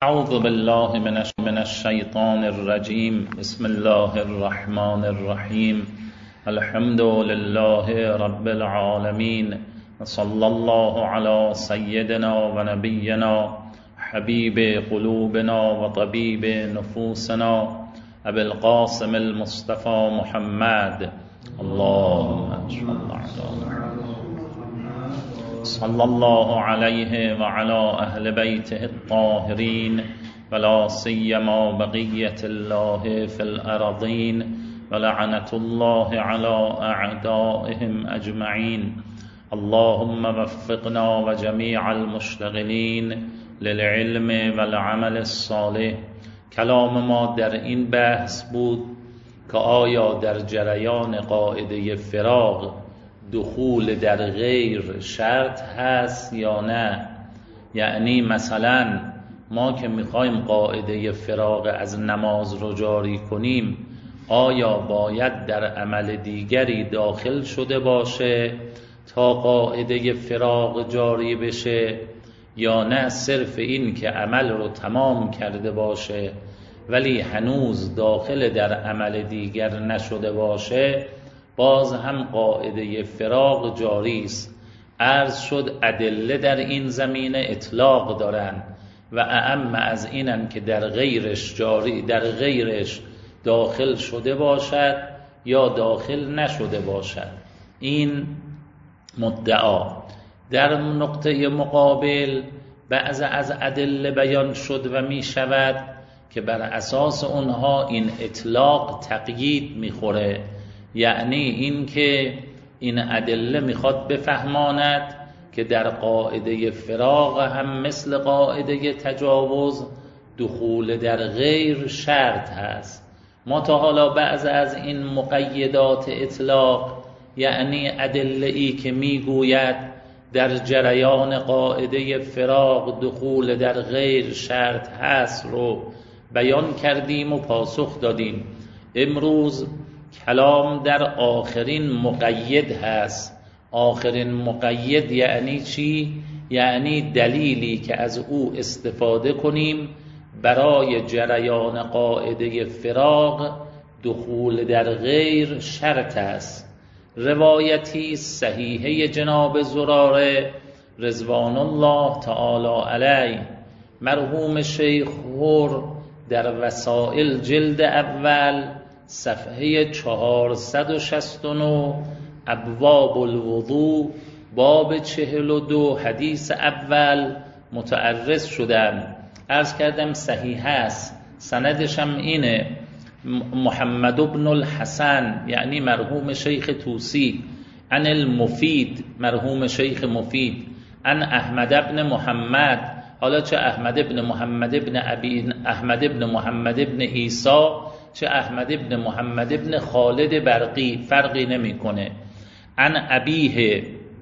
اعوذ بالله من الشیطان الرجیم. بسم الله الرحمن الرحیم. الحمد لله رب العالمین. صلی الله علی سیدنا و نبینا حبیب قلوبنا و طبیب نفوسنا ابی القاسم المصطفى محمد. اللهم صلی الله علیه و علی اهل بیته الطاهرین ولا سیما بقیة الله فی الارضین ولعنة الله علی اعدائهم اجمعین. اللهم وفقنا و جمیع المشتغلین للعلم والعمل الصالح. کلام ما در این بحث بود که آیا در جریان قاعده فراغ دخول در غیر شرط هست یا نه؟ یعنی مثلا ما که میخوایم قاعده فراغ از نماز رو جاری کنیم، آیا باید در عمل دیگری داخل شده باشه تا قاعده فراغ جاری بشه، یا نه صرف این که عمل رو تمام کرده باشه ولی هنوز داخل در عمل دیگر نشده باشه باز هم قاعده فراغ جاری است؟ عرض شد ادله در این زمینه اطلاق دارن و اعم از اینن که در غیرش جاری، در غیرش داخل شده باشد یا داخل نشده باشد. این مدعا. در نقطه مقابل بعض از ادله بیان شد و می شود که بر اساس اونها این اطلاق تقیید میخوره، یعنی این که این ادله میخواد بفهماند که در قاعده فراغ هم مثل قاعده تجاوز دخول در غیر شرط هست. ما تا حالا بعض از این مقیدات اطلاق، یعنی ادله ای که میگوید در جریان قاعده فراغ دخول در غیر شرط هست رو بیان کردیم و پاسخ دادیم. امروز کلام در آخرین مقید هست. آخرین مقید یعنی چی؟ یعنی دلیلی که از او استفاده کنیم برای جریان قاعده فراغ دخول در غیر شرط است. روایتی صحیحه جناب زراره رضوان الله تعالی علیه مرحوم شیخ هور در وسائل جلد اول صفحه 469 ابواب الوضوء باب 42 حدیث اول متعرض شدم. عرض کردم صحیح است، سندش هم اینه. محمد بن الحسن یعنی مرحوم شیخ توسی، عن المفید مرحوم شیخ مفید، عن احمد بن محمد. حالا چه احمد بن محمد بن احمد بن محمد بن عیسی چه احمد بن محمد بن خالد برقی فرقی نمیکنه. عن ابیه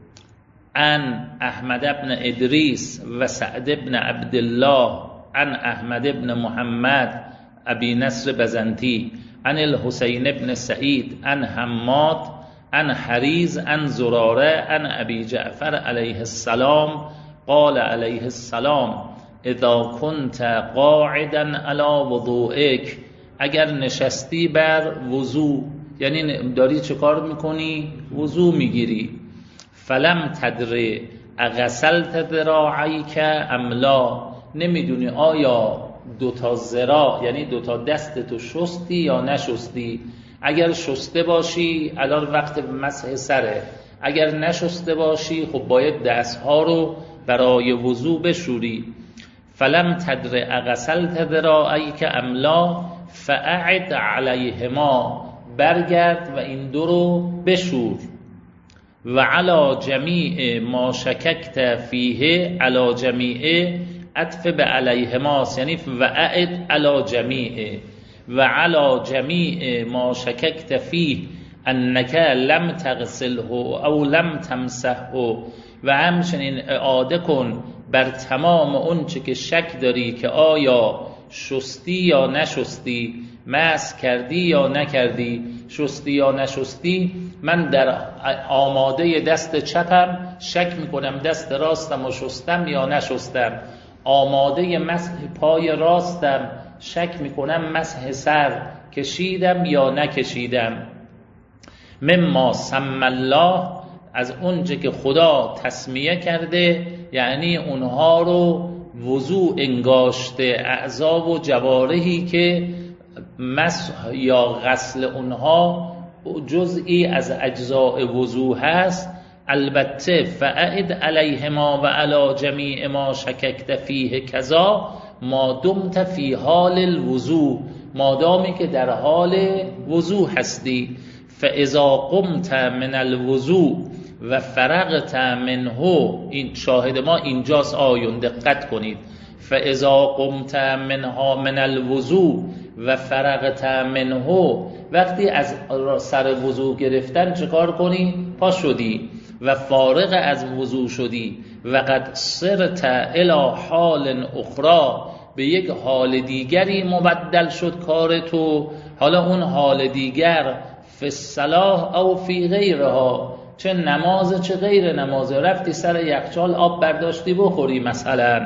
عن احمد بن ادریس و سعد بن عبدالله عن احمد بن محمد ابی نصر بزنتی عن الحسین بن سعید عن حماد عن حریز عن زراره عن ابی جعفر علیه السلام قال علیه السلام اذا كنت قاعدا علی وضوئک، اگر نشستی بر وضو، یعنی داری چه کار میکنی؟ وضو میگیری. فلم تدر اغسلت ذراعیک ام لا، نمیدونی آیا دوتا ذراع یعنی دوتا دستتو شستی یا نشستی. اگر شسته باشی الان وقت مسح سره، اگر نشسته باشی خب باید دستها رو برای وضو بشوری. فلم تدر اغسلت ذراعیک ام لا فاعد علیهما، برگرد و این دو رو بشور. و علی جمیع ما شککت فیه، علی جمیع عطف به علیهماست، یعنی و اعد علی جمیع و علی جمیع ما شککت فیه انک لم تغسله او لم تمسحه، و همچنین اعاده کن بر تمام اون چه که شک داری که آیا شستی یا نشستی، مسح کردی یا نکردی، شستی یا نشستی. من در آماده دست چپم شک میکنم دست راستم و شستم یا نشستم، آماده مسح پای راستم، شک میکنم مسح سر کشیدم یا نکشیدم. مما سمی الله، از اونچه که خدا تسمیه کرده، یعنی اونها رو وضوء انگاشته، اعضا و جوارحی که مسح یا غسل اونها جزئی از اجزاء وضوء هست. البته فاعد علیهما و علی جمیع ما شککت فیه کذا ما دمت فی حال الوضوء، مادامی که در حال وضوء هستی. فاذا قمت من الوضوء و فرغت منه، این شاهد ما اینجاست آیون، دقت کنید. فاذا قمت من الوضوء و فرغت منه، وقتی از سر وضوء گرفتن چکار کنی؟ پا شدی و فارغ از وضوء شدی. و قد صرت الی حال اخرى، به یک حال دیگری مبدل شد کار تو. حالا اون حال دیگر فی الصلاة او فی غیرها، چه نماز چه غیر نماز، رفتی سر یخچال آب برداشتی بخوری مثلا.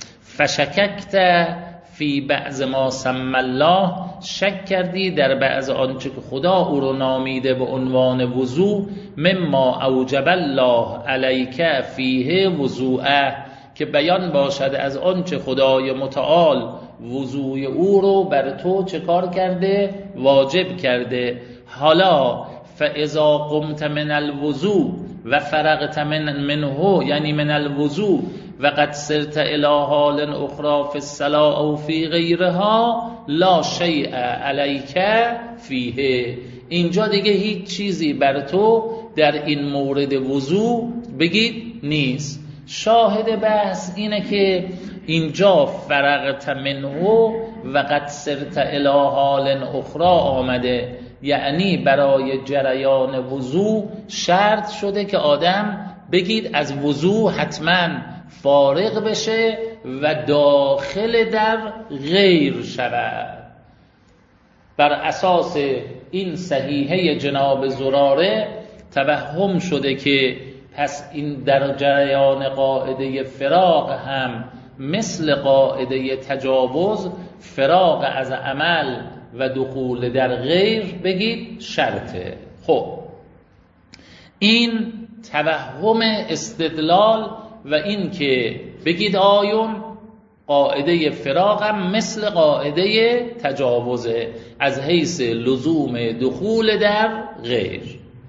فشککت فی بعض ما سمی الله، شک کردی در بعض آنچه که خدا او رو نامیده به عنوان وضوء. مما اوجب الله علیک فیه وضوءه، که بیان باشد از آنچه خدای متعال وضوء او رو بر تو چه کار کرده؟ واجب کرده. حالا فاذا قمت من الوضوء و فرغت منه، یعنی من الوضوء و قد سرت الی حال اخرى فی الصلاة او فی غیرها لا شیء علیک فیه، اینجا دیگه هیچ چیزی بر تو در این مورد وضوء بگید نیست. شاهد بحث اینه که اینجا فرغت منه و قد سرت الی حال اخرى آمده، یعنی برای جریان وضوء شرط شده که آدم بگید از وضوء حتما فارغ بشه و داخل در غیر شود. بر اساس این صحیحه جناب زراره توهم شده که پس این در جریان قاعده فراغ هم مثل قاعده تجاوز، فراغ از عمل و دخول در غیر بگید شرطه. خب این توهم استدلال و این که بگید آیون قاعده فراغ هم مثل قاعده تجاوزه از حیث لزوم دخول در غیر.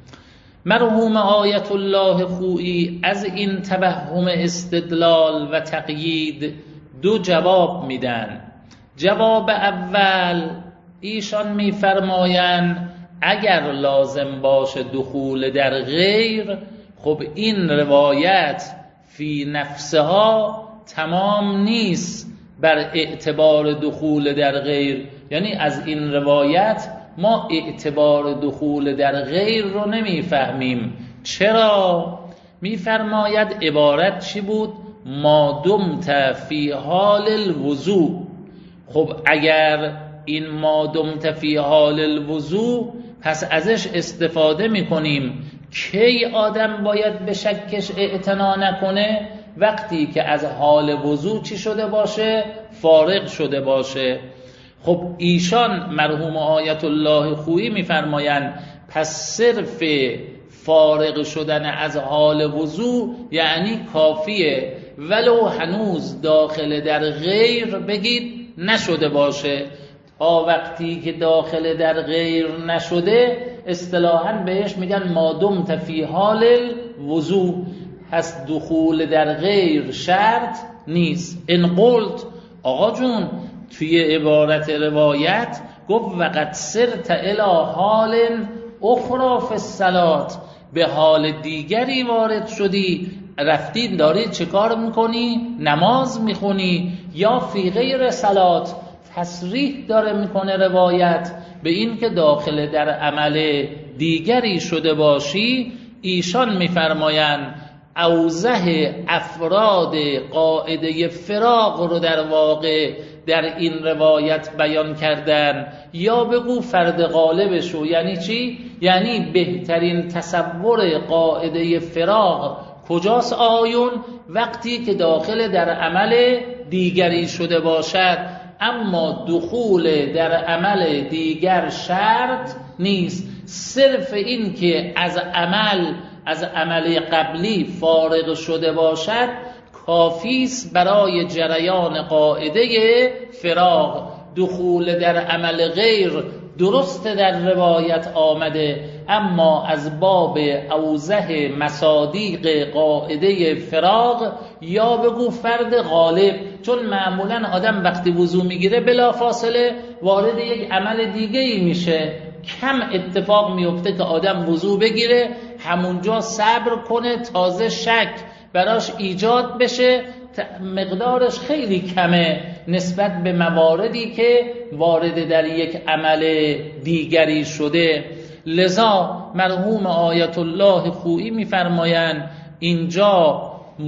مرحوم آیت الله خویی از این توهم استدلال و تقیید دو جواب میدن. جواب اول، ایشان میفرمایند اگر لازم باشه دخول در غیر، خب این روایت فی نفسها تمام نیست بر اعتبار دخول در غیر. یعنی از این روایت ما اعتبار دخول در غیر رو نمیفهمیم. چرا؟ میفرماید عبارت چی بود؟ ما دمت فی حال الوضوء. خب اگر این ما دمت فی حال الوضوء، پس ازش استفاده میکنیم کی آدم باید به شکش اعتنا نکنه؟ وقتی که از حال وضوء چی شده باشه؟ فارغ شده باشه. خب ایشان مرحوم آیت الله خویی میفرمایند پس صرف فارغ شدن از حال وضوء یعنی کافیه، ولو هنوز داخل در غیر بگید نشده باشه. تا وقتی که داخل در غیر نشده اصطلاحاً بهش میگن ما دمت فی حال الوضوء، پس دخول در غیر شرط نیست. ان قلت، آقا جون توی عبارت روایت گفت وقد سرت الی حال اخرى فی الصلاة، به حال دیگری وارد شدی، رفتید داری چه کار میکنی؟ نماز میخونی. یا فی غیر صلات، تصریح داره میکنه روایت به این که داخل در عمل دیگری شده باشی. ایشان میفرمایند اوضح افراد قاعده فراغ رو در واقع در این روایت بیان کردن، یا بگو فرد غالبشو. یعنی چی؟ یعنی بهترین تصور قاعده فراغ کجاست آیون؟ وقتی که داخل در عمل دیگری شده باشد، اما دخول در عمل دیگر شرط نیست. صرف این که از عمل قبلی فارغ شده باشد کافی است برای جریان قاعده فراغ. دخول در عمل غیر درست در روایت آمده، اما از باب اوضح مصادیق قاعده فراغ یا بگو فرد غالب، چون معمولا آدم وقتی وضو میگیره بلا فاصله وارد یک عمل دیگه‌ای میشه. کم اتفاق میفته که آدم وضو بگیره همونجا صبر کنه تازه شک براش ایجاد بشه. مقدارش خیلی کمه نسبت به مواردی که وارد در یک عمل دیگری شده. لذا مرحوم آیت الله خویی میفرمایند اینجا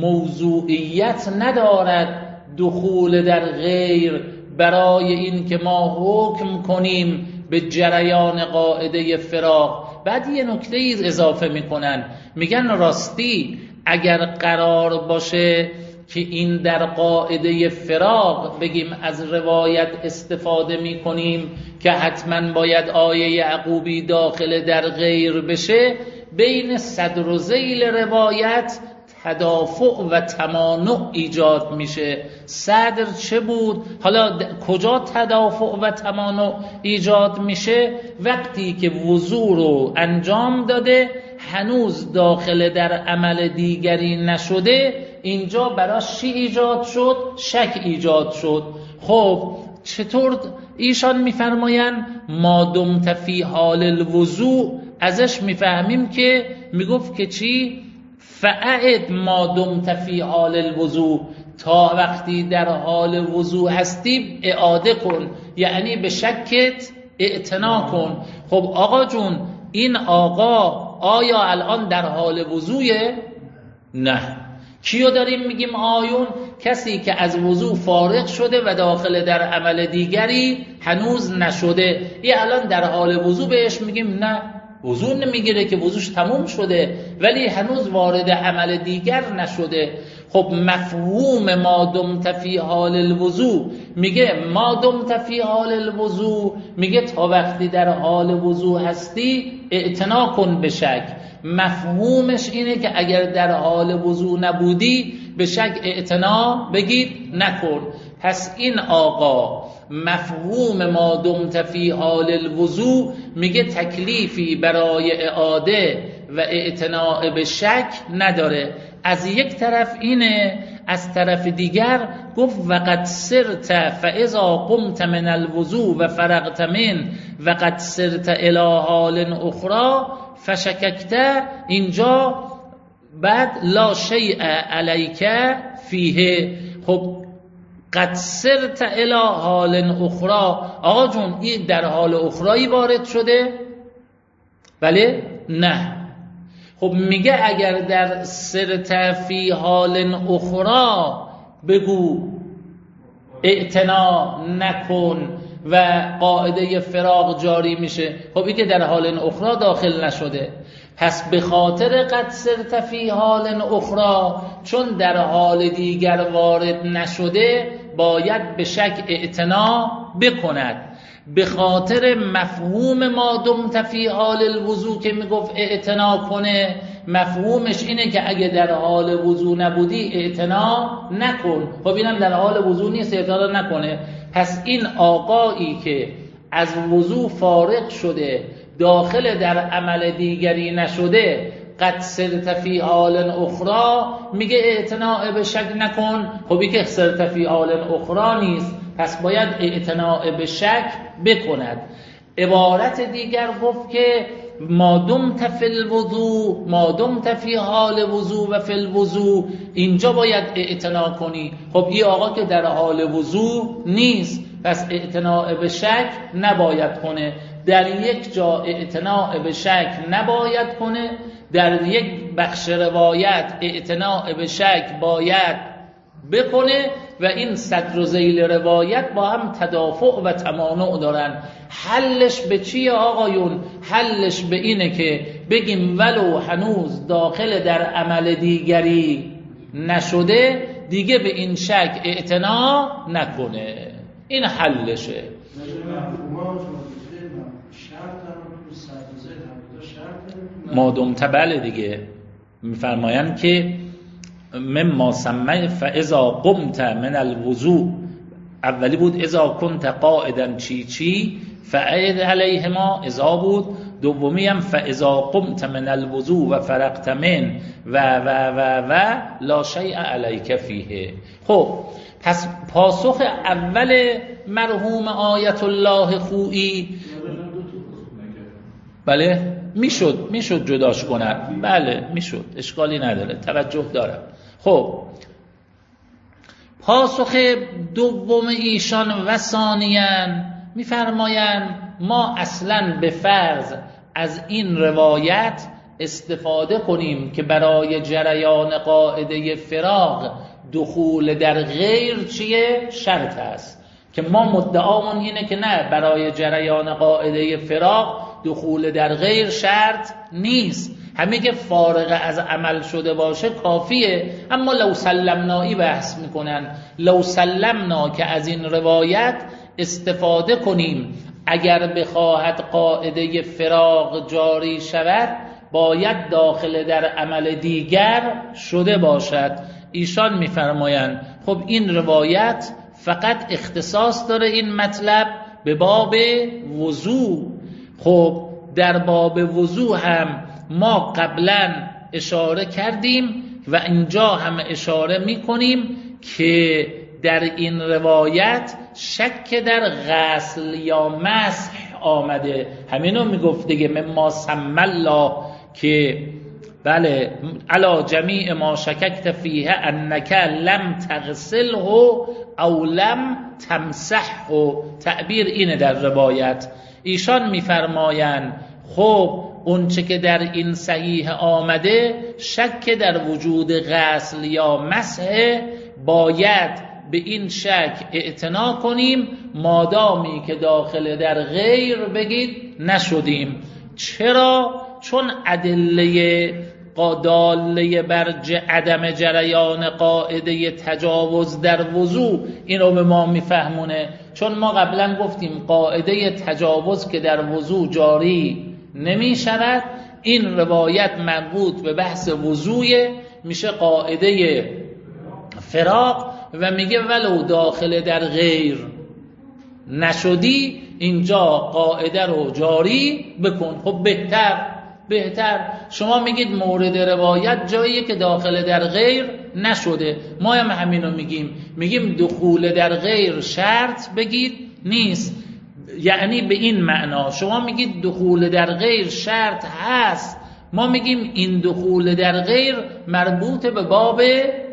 موضوعیت ندارد دخول در غیر برای این که ما حکم کنیم به جریان قاعده فراغ. بعد یه نکته اضافه میکنن، میگن راستی اگر قرار باشه که این در قاعده فراغ بگیم از روایت استفاده میکنیم که حتما باید آیه یعقوبی داخل در غیر بشه، بین صدر و ذیل روایت تدافع و تمانع ایجاد میشه. صدر چه بود؟ حالا کجا تدافع و تمانع ایجاد میشه؟ وقتی که وضو رو انجام داده هنوز داخل در عمل دیگری نشده، اینجا براش چی ایجاد شد؟ شک ایجاد شد. خب چطور؟ ایشان میفرماین ما دمت فی حال الوضوء، ازش میفهمیم که میگفت که چی؟ فاعد ما دمت فی حال الوضوء، تا وقتی در حال وضوء هستی اعاده کن، یعنی به شکت اعتنا کن. خب آقا جون این آقا آیا الان در حال وضوعه؟ نه. کیو داریم میگیم آیون؟ کسی که از وضوع فارغ شده و داخل در عمل دیگری هنوز نشده. این الان در حال وضوع بهش میگیم نه، وضوع نمیگیره که وضوعش تموم شده ولی هنوز وارد عمل دیگر نشده. خب مفهوم ما دمت فی حال الوضوع میگه ما دمت فی حال الوضوع، میگه تا وقتی در حال وضوع هستی اعتنا کن به شک. مفهومش اینه که اگر در حال وضوع نبودی به شک اعتنا بگید نکن. پس این آقا مفهوم ما دمت فی حال الوضوع میگه تکلیفی برای اعاده و اعتناء به شک نداره. از یک طرف اینه، از طرف دیگر گفت وقد سرت فاذا قمت من الوضوء و فرغت من وقد سرت الی حال اخرى فشککت، اینجا بعد لا شیء علیک فیه. خب قد سرت الی حال اخرى، آقا جون این در حال اخرایی وارد شده؟ بله؟ نه. خب میگه اگر در سرت فی حال اخرى بگو اعتنا نکن و قاعده فراغ جاری میشه، خب این که در حال اخرى داخل نشده. پس به خاطر قد سرت فی حال اخرى، چون در حال دیگر وارد نشده باید به شک اعتنا بکند. به خاطر مفهوم ما دمت فی حال الوضوء که میگفت اعتنا کنه، مفهومش اینه که اگه در حال وضوء نبودی اعتنا نکن. خب اینم در حال وضوء نیست، اعتنا نکنه. پس این آقایی که از وضوء فارغ شده داخل در عمل دیگری نشده، قد سرت فی حال اخرى، میگه اعتناء به شک نکن. خب این که سرت فی حال اخرى نیست، پس باید اعتناء به شک بکند. عبارت دیگر گفت که ما دمت فی الوضوء، ما دمت فی حال وضوء و فی الوضوء، اینجا باید اعتنا کنی. خب این آقا که در حال وضوء نیست، پس اعتناء به شک نباید کنه. در یک جا اعتناء به شک نباید کنه، در یک بخش روایت اعتناء به شک باید بکنه و این صدر و ذیل روایت با هم تدافع و تمانع دارن. حلش به چیه آقایون؟ حلش به اینه که بگیم ولو هنوز داخل در عمل دیگری نشده، دیگه به این شک اعتنا نکنه. این حلشه. مادمت بله دیگه میفرمایند که مما سمع فاذا قمت من الوضوء، اولی بود اذا کنت قائدا چی فعید علیهما اذا بود، دومی هم فاذا قمت من الوضوء و فرغت من و لا شیء علیک فیه. خب پس پاسخ اول مرحوم آیت الله خویی بله میشد جداش کنن، بله میشد، اشکالی نداره، توجه دارم. خب پاسخ دوم ایشان و ثانیاً میفرمایند ما اصلاً به فرض از این روایت استفاده کنیم که برای جریان قاعده فراغ دخول در غیر چیه؟ شرط است، که ما مدعامون اینه که نه، برای جریان قاعده فراغ دخول در غیر شرط نیست، همین که فارغ از عمل شده باشه کافیه. اما لو سلمنایی بحث میکنن، لو سلمنا که از این روایت استفاده کنیم اگر بخواهد قاعده فراغ جاری شود باید داخل در عمل دیگر شده باشد. ایشان میفرمایند خب این روایت فقط اختصاص داره این مطلب به باب وضو. خب در باب وضو هم ما قبلا اشاره کردیم و اینجا هم اشاره میکنیم که در این روایت شک در غسل یا مسح آمده. همینو میگفت دیگه مما سم الله که بله علا جمیع ما شککت فیه انک لم تغسله او لم تمسحه. تعبیر اینه در روایت. ایشان میفرمایند خب اون چه که در این صحیح آمده شک در وجود غسل یا مسح، باید به این شک اعتنا کنیم مادامی که داخل در غیر بگید نشدیم. چرا؟ چون ادله داله بر عدم جریان قاعده تجاوز در وضو اینو به ما میفهمونه. چون ما قبلا گفتیم قاعده تجاوز که در وضو جاری نمی شود، این روایت مربوط به بحث وضوی میشه قاعده فراغ و میگه ولو داخل در غیر نشدی اینجا قاعده رو جاری بکن. خب بهتر شما میگید مورد روایت جاییه که داخل در غیر نشده، ما هم همینو میگیم دخول در غیر شرط بگید نیست. یعنی به این معنا شما میگید دخول در غیر شرط هست، ما میگیم این دخول در غیر مربوط به باب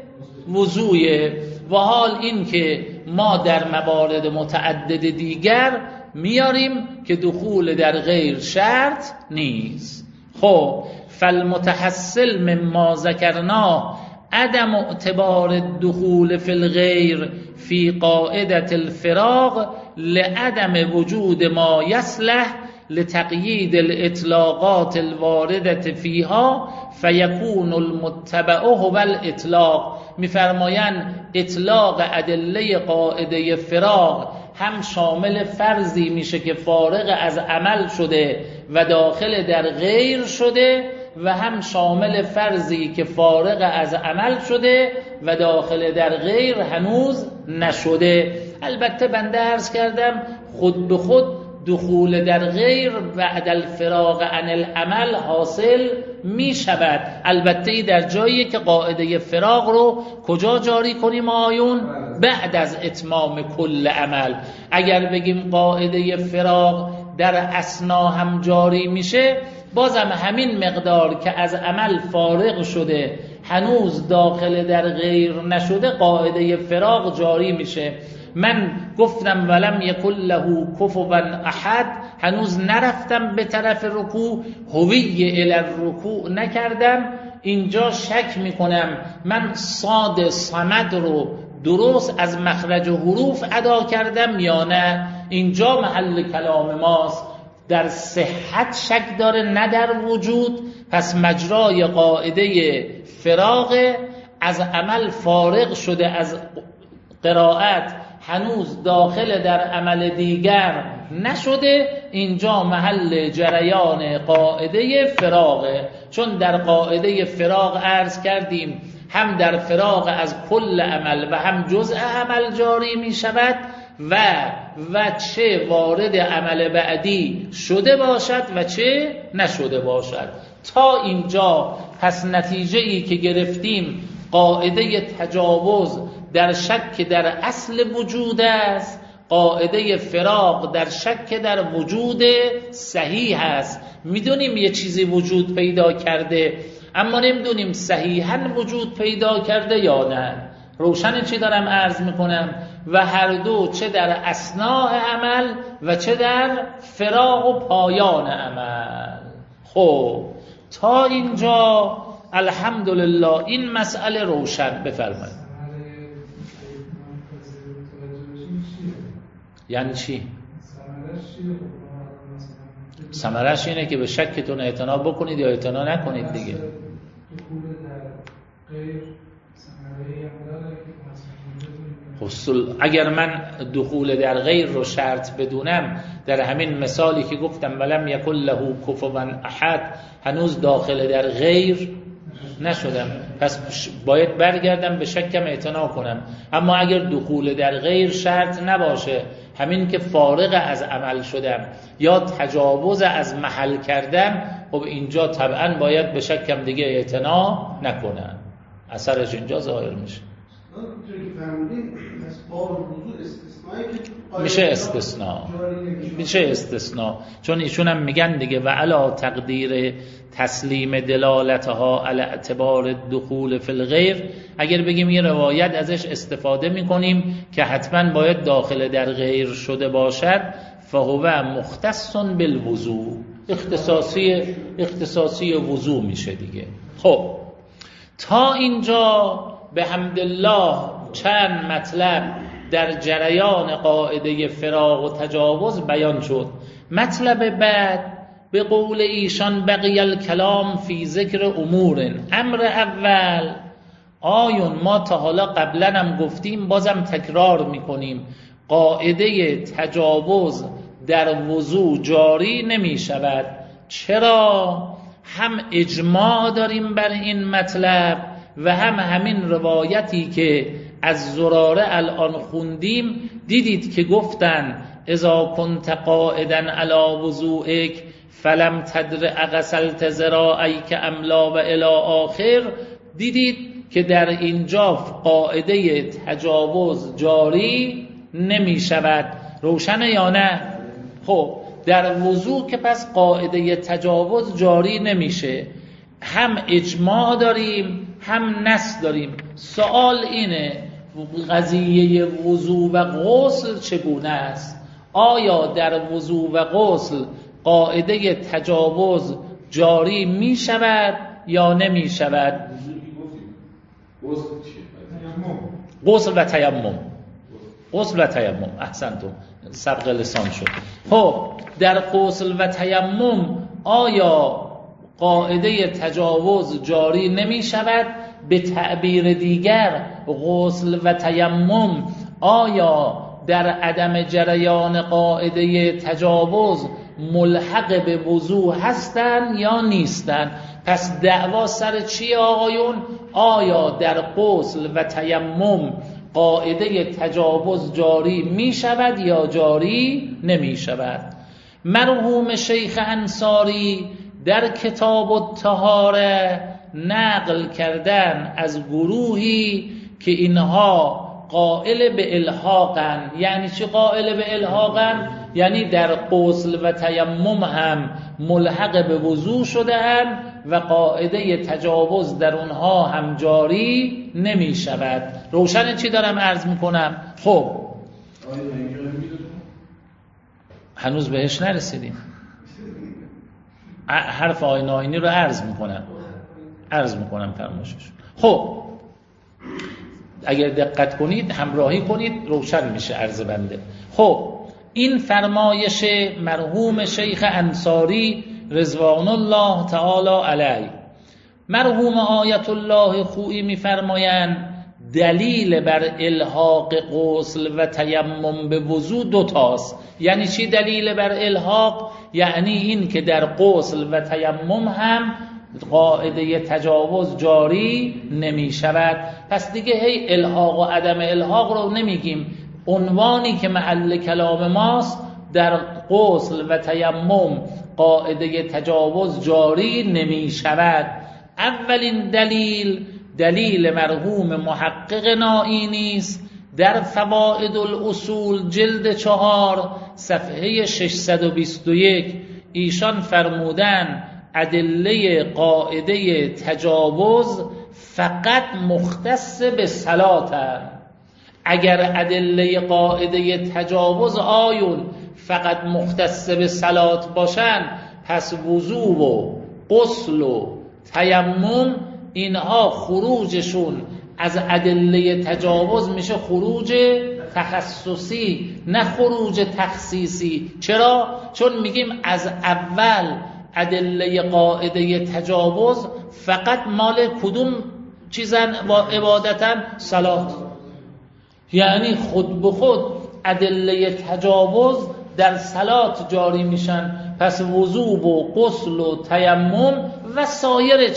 وضوعه. و حال این که ما در موارد متعدد دیگر میاریم که دخول در غیر شرط نیست. خب فالمتحصل مما ذکرنا عدم اعتبار الدخول فی الغیر فی قاعدة الفراغ لعدم وجود ما یصلح لتقیید الاطلاقات الواردة فیها فیکون المتبع هو الاطلاق. میفرمایند اطلاق ادله قاعده فراغ هم شامل فرضی میشه که فارغ از عمل شده و داخل در غیر شده و هم شامل فرضی که فارغ از عمل شده و داخل در غیر هنوز نشده. البته بنده عرض کردم خود به خود دخول در غیر بعد الفراغ عن العمل حاصل می شود. البته در جایی که قاعده فراغ رو کجا جاری کنیم آیون؟ بعد از اتمام کل عمل. اگر بگیم قاعده فراغ در اثنا هم جاری میشه، بازم همین مقدار که از عمل فارغ شده هنوز داخل در غیر نشده قاعده فراغ جاری میشه. من گفتم ولم یکن له کفوا احد، هنوز نرفتم به طرف رکوع، هوی الی الرکوع نکردم. اینجا شک میکنم من صاد صمد رو درست از مخرج حروف ادا کردم یا نه. اینجا محل کلام ماست. در صحت شک داره نه در وجود. پس مجرای قاعده فراغ از عمل فارغ شده، از قرائت هنوز داخل در عمل دیگر نشده، اینجا محل جریان قاعده فراغه. چون در قاعده فراغ عرض کردیم هم در فراغ از کل عمل و هم جزء عمل جاری می شود و چه وارد عمل بعدی شده باشد و چه نشده باشد. تا اینجا پس نتیجه ای که گرفتیم قاعده تجاوز در شک در اصل وجود است، قاعده فراغ در شک در وجود صحیح است. میدونیم یه چیزی وجود پیدا کرده اما نمیدونیم صحیحاً وجود پیدا کرده یا نه. روشن چی دارم عرض میکنم؟ و هر دو چه در اثناء عمل و چه در فراغ و پایان عمل. خب تا اینجا الحمدلله این مسئله روشن. بفرمایید. یعنی چی؟ ثمرش اینه که به شکتون اعتنا بکنید یا اعتنا نکنید دیگه. اگر من دخول در غیر رو شرط بدونم، در همین مثالی که گفتم ولم یکن له کفوا احد، هنوز داخل در غیر نشدم، پس باید برگردم به شکم اعتنا کنم. اما اگر دخول در غیر شرط نباشه، همین که فارغ از عمل شدم یا تجاوز از محل کردم، خب اینجا طبعا باید به شکم دیگه اعتنا نکنم، اثرش اینجا ظاهر میشه. میشه استثناء چون ایشون هم میگن دیگه و علا تقدیر تسلیم دلالتها علی اعتبار دخول فی الغیر. اگر بگیم یه روایت ازش استفاده میکنیم که حتما باید داخل در غیر شده باشد، فهو مختص بالوضوء، اختصاصی وضوء میشه دیگه. خب تا اینجا به حمدالله چند مطلب در جریان قاعده فراغ و تجاوز بیان شد. مطلب بعد به قول ایشان بقی الکلام فی ذکر امور. امر اول آیون ما تا حالا قبلا هم گفتیم، بازم تکرار میکنیم، قاعده تجاوز در وضوء جاری نمی شود. چرا؟ هم اجماع داریم بر این مطلب و هم همین روایتی که از زراره الان خوندیم. دیدید که گفتن اذا کنت قاعدا علی وضوئک فلم تدر اغسلت ذراعیک ام لا و الی آخر. دیدید که در اینجا قاعده تجاوز جاری نمی شود. روشنه یا نه؟ خب در وضوء که پس قاعده تجاوز جاری نمیشه. هم اجماع داریم هم نص داریم. سوال اینه قضیه وضوء و غسل چگونه است؟ آیا در وضوء و غسل قاعده تجاوز جاری می شود یا نمی شود؟ غسل و تیمم. غسل و تیمم، احسنتم، سبق لسان شد. خب در غسل و تیمم آیا قاعده تجاوز جاری نمی شود؟ به تعبیر دیگر غسل و تیمم آیا در عدم جریان قاعده تجاوز ملحق به وضوء هستند یا نیستند؟ پس دعوا سر چی آقایون؟ آیا در غسل و تیمم قاعده تجاوز جاری می شود یا جاری نمی شود؟ مرحوم شیخ انصاری در کتاب الطهاره نقل کردن از گروهی که اینها قائل به الحاقن. یعنی چی قائل به الحاقن؟ یعنی در غسل و تیمم هم ملحق به وضوء شده‌اند و قاعده تجاوز در اونها هم جاری نمی شود. روشن چی دارم عرض میکنم؟ خب هنوز بهش نرسیدیم. حرف آیین آینی رو عرض میکنم فرمایشش. خب اگر دقت کنید همراهی کنید روشن میشه عرض بنده. خب این فرمایش مرحوم شیخ انصاری رضوان الله تعالی علیه مرحوم آیت الله خویی میفرمایند دلیل بر الحاق غسل و تیمم به وضو دوتاست. یعنی چی دلیل بر الحاق؟ یعنی این که در غسل و تیمم هم قاعده تجاوز جاری نمی شود. پس دیگه هی الحاق و عدم الحاق رو نمیگیم. عنوانی که محل کلام ماست در غسل و تیمم قاعده تجاوز جاری نمی شود. اولین دلیل مرحوم محقق نائینی است. در فوائد الاصول جلد 4 صفحه 621 ایشان فرمودن ادله قاعده تجاوز فقط مختص به صلاتند. اگر ادله قاعده تجاوز آیون فقط مختص به صلات باشن، پس وضو و غسل و تیمم اینها خروجشون از ادله تجاوز میشه خروج تخصصی، نه خروج تخصیصی. چرا؟ چون میگیم از اول ادله قاعده تجاوز فقط مال کدوم چیزن و عبادتن؟ صلات. یعنی خود به خود ادله تجاوز در صلات جاری میشن. پس وضو و غسل و تیمم و سایر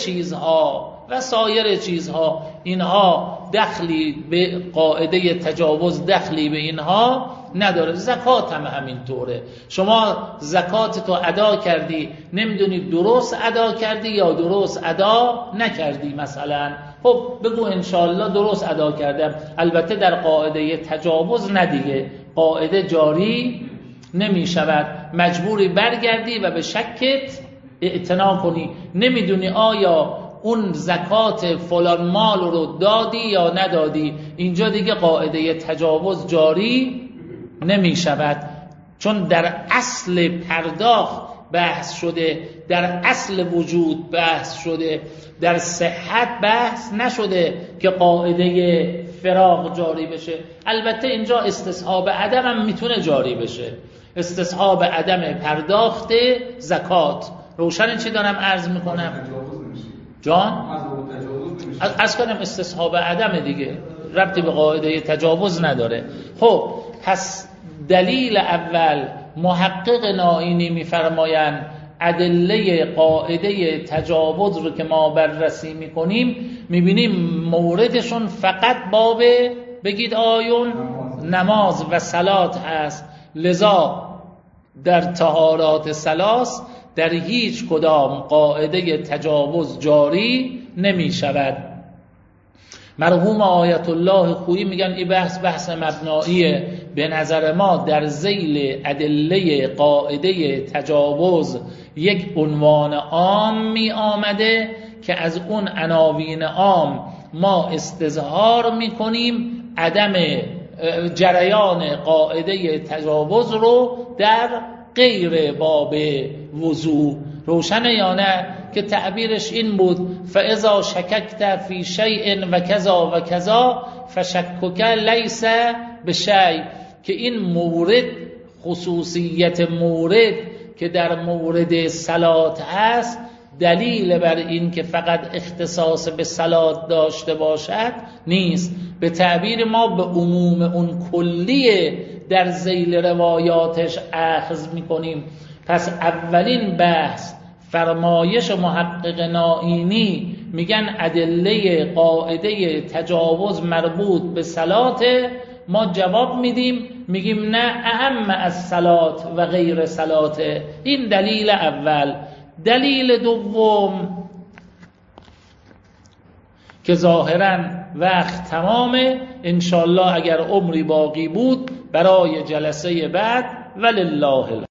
چیزها اینها دخلی به قاعده تجاوز دخلی به اینها نداره. زکات هم همینطوره. شما زکات تو ادا کردی، نمیدونی درست ادا کردی یا درست ادا نکردی. مثلا خب بگو انشالله درست ادا کردم. البته در قاعده تجاوز ندیگه، قاعده جاری نمی شود. مجبوری برگردی و به شکت اعتنا کنی. نمیدونی آیا اون زکات فلان مال رو دادی یا ندادی. اینجا دیگه قاعده تجاوز جاری نمی شود، چون در اصل پرداخت بحث شده، در اصل وجود بحث شده، در صحت بحث نشده که قاعده فراغ جاری بشه. البته اینجا استصحاب عدم هم میتونه جاری بشه، استصحاب عدم پرداخت زکات. روشن چی دارم عرض میکنم؟ جان؟ از کنم استصحاب عدم دیگه، ربطی به قاعده تجاوز نداره. خب پس دلیل اول محقق نائینی میفرمایند ادله قاعده تجاوز رو که ما بررسی میکنیم میبینیم موردشون فقط باب بگید آیون نماز و صلات هست. لذا در طهارات ثلاث در هیچ کدام قاعده تجاوز جاری نمی شود. مرحوم آیت الله خویی میگن این بحث مبناییه. به نظر ما در ذیل ادله قاعده تجاوز یک عنوان عام می آمده که از اون عناوین عام ما استظهار می کنیم عدم جریان قاعده تجاوز رو در غیر باب وضو. روشنه یا نه؟ که تعبیرش این بود فاذا شککت فی شیء و کذا و کذا فشکک لیس بشیء، که این مورد خصوصیت مورد که در مورد صلات هست دلیل بر این که فقط اختصاص به صلات داشته باشد نیست. به تعبیر ما به عموم اون کلیه در ذیل روایاتش اخذ میکنیم. پس اولین بحث فرمایش محقق نائینی میگن ادله قاعده تجاوز مربوط به صلات. ما جواب میدیم میگیم نه، اهم از صلات و غیر صلات. این دلیل اول. دلیل دوم که ظاهراً وقت تمامه، انشالله اگر عمری باقی بود برای جلسه بعد. ولله